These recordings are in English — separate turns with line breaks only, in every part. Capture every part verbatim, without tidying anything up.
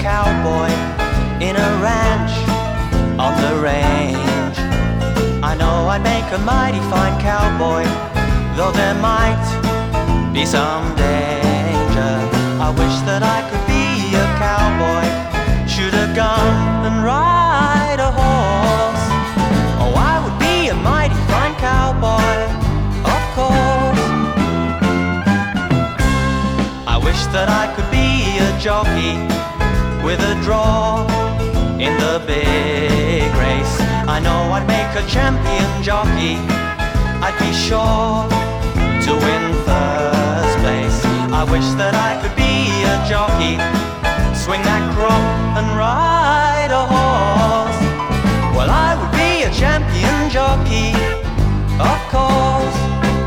cowboy in a ranch on the range. I know I'd make a mighty fine cowboy, though there might be some danger. I wish that I could be a cowboy, shoot a gun and ride a horse. Oh, I would be a mighty fine cowboy, of course. I wish that I could be a jockey with a draw in the big race. I know I'd make a champion jockey, I'd be sure to win first place. I wish that I could be a jockey, swing that crop and ride a horse. Well, I would be a champion jockey, of course.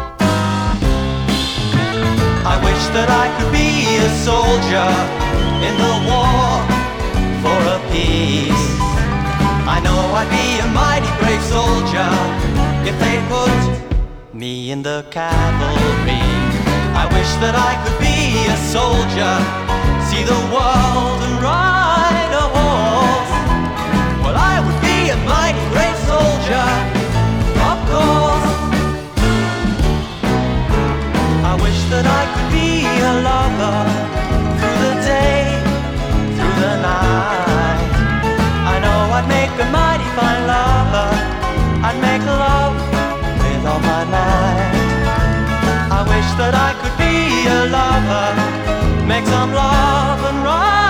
I wish that I could be a soldier in the war for a peace. I know I'd be a mighty brave soldier if they put me in the cavalry. I wish that I could be a soldier, see the world and ride a horse. Well, I would be a mighty brave soldier, of course. I wish that I could be a lover through the day, through the night. I know I'd make a mighty fine lover, I'd make love with all my might. I wish that I could be a lover, make some love and ride